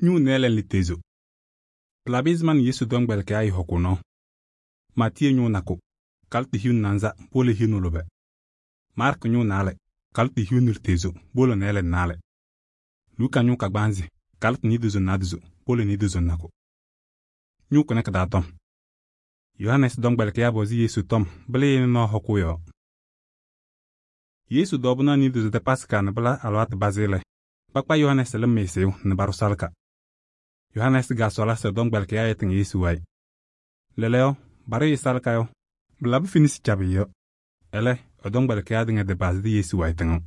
Nyu nelen litezo. Plabizman Yesu dongbel ke ay hokuno. Matie nyu nako. Kalti hiun nanza bole hinulobe. Mark nyu nale. Kalti hiun litezo bole nelen nale. Luka nyu kagbanzi. Kalti niduzo naduzo bole niduzo nako. Nyu konek datom. Yohanes dongbel ke abozi Yesu tom bele no hokuyo. Yesu dobuna niduzo de paska na bala alwat bazile. Pakpa Yohanes le meseu na barusalka. Yohanes ga sola se dongbel ke ayetin Yesu wai. Leleo, bare yisalka yo. Blab finis chabi yo. Ele, o dongbel ke adinga de baz di Yesu wai tingo.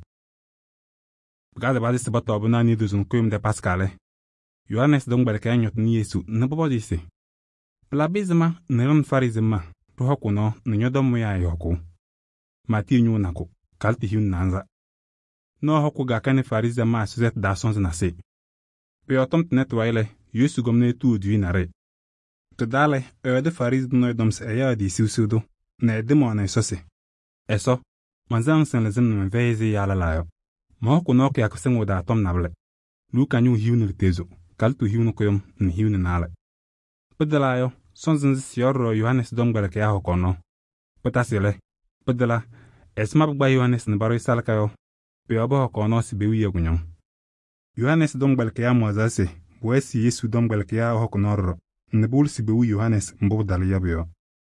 Buga de baz se batobuna niduzo nkuyum de paskale. Yohanes dongbel ke anyot ni Yesu na bobo disi. Blabizma neron farizma. Ruhoku no nyodomu ya yoku. Mati nyu nako. Kalti hiun nanza. No hoku ga kane farizma asuzet da sons na se. Peotom tnet waile. Yesu gomne tu dwinare. Tedale, de fariz no doms eya di siusudo. Ne demone sose. Eso, manzang sen lezim na vezi yala layo. Mahoko no ke akusengo da tom nable. Luka nyu hiun litezo. Kaltu hiun koyom ni hiun nale. Pedalayo, sonzin sioro Yohanes dongbele ke ahokono. Petasile. Pedala, esma bugba Yohanes ne baro salakayo. Peobo hokono si bewi yegunyon. Yohanes dongbele ke amwazase. Wesi Yesu dongbel ke ya hokunoro. Nebul si bewu Yohanes mbo dali yabyo.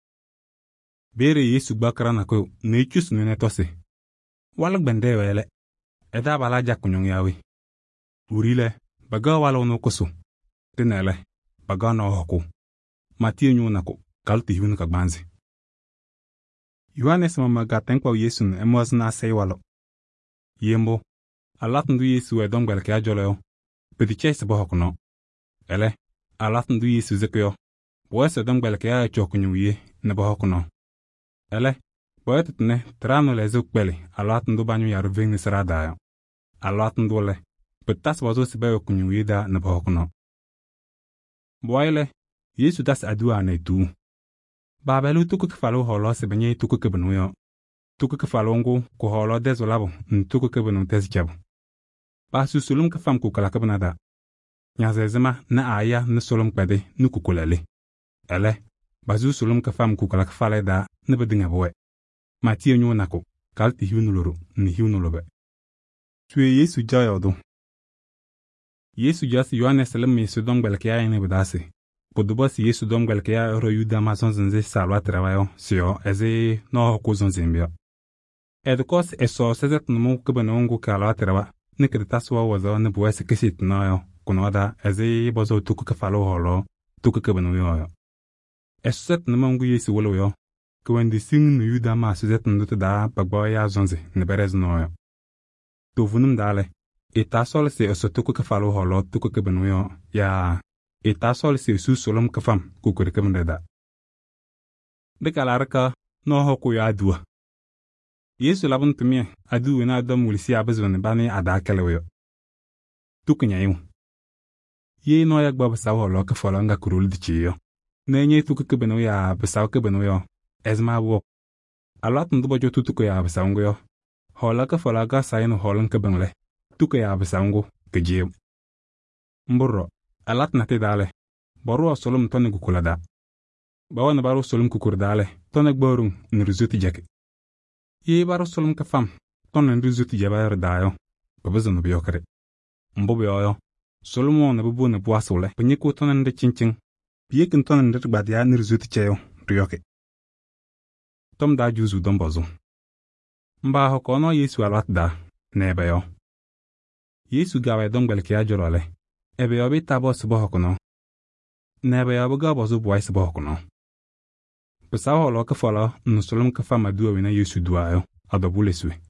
Bere Yesu bakra na ko nechus nene tose. Walag bende wele. Eda bala jakunyong yawi. Urile, baga wala ono koso. Tenele, baga no hoku. Matie nyu nako, kalti hiun kagbanzi. Yohanes mama gatenkwa Yesu ne emoz na say walo. Yembo, alatundu Yesu dongbel ke ajolo. Pediche se bohokuno. Ele, alatndu Yesu zekyo. Boese dongbel ke ya chokunyuye ne bohokuno. Ele, boetne trano le zukbeli alatndu banyu yaru vingni saradayo. Alatndu le, petas wazo se beyo kunyuye da ne bohokuno. Boile, Yesu das adua ne tu. Babelu tuku kefalo holo se benye tuku kebenuyo. Tuku kefalo ngu ku holo dezolabo ntuku kebenu tezjabu. Basu sulum ka fam kukala ka banada. Nyazezema na aya na sulum kpede nu kukulele. Ele, basu sulum ka fam kukala ka fale da na bedinga boe. Matie nyu nako, kalti hiunuluru, ni hiunulobe. Tue Yesu jayodu. Yesu jasi Yohanes le Yesu dongbel ke ya ne bedase. Podobos Yesu dongbel ke ya ro yuda mason zenze salwa trabayo, sio eze no hoku zonzembia. Edukos eso sezet numu kebenongu ka alwa traba. Nikita taswa wazo ne buwese kisit nayo kunoda eze bozo tuku kefalo holo tuku kebenu yoyo. Esuset ne mangu Yesu wolo yo kwendi sing nu yuda ma suset ndutu da bagbo ya zonze ne berez noyo. Tovunum dale itasol se eso tuku kefalo holo tuku kebenu yo ya itasol se su solom kefam kukuri kemendeda. Dekalarka no hoku ya adua. Yesu labun tumie adu na adam wulisi abazone bani ada kelewe. Tukunyayu. Ye no yak baba sawo lo ka fola nga kurul dichiyo. Nenye tuku kebeno ya basaw kebeno yo. Ezma wo. Alat ndubo jo tuku ya basawngo yo. Hola ka fola ga sayno holan kebenle. Tuku ya basawngo kejiyo. Mburo. Alat na te dale. Boru solum tone kukulada. Bawa na baru solum kukurdale. Tone gborung nruzuti jake. Ye baro solum ka fam, ton en rizuti jabayar dayo, babazo no biyokare. Mbobe yoyo, solumo na bubu na buasole, penyeku ton en de chinching, piyekin ton en de badia ni rizuti cheyo, riyoke. Tom da juzu dombozo. Mba hokono Yesu alwat da, nebe yo. Yesu gawe dongbel ke ajorole, ebe yo bita bo subo hokono. Nebe yo buga bozo buwai subo hokono. Pesawa holo ka fola nusolum ka fama duwa wina Yesu duwayo, adobule swe.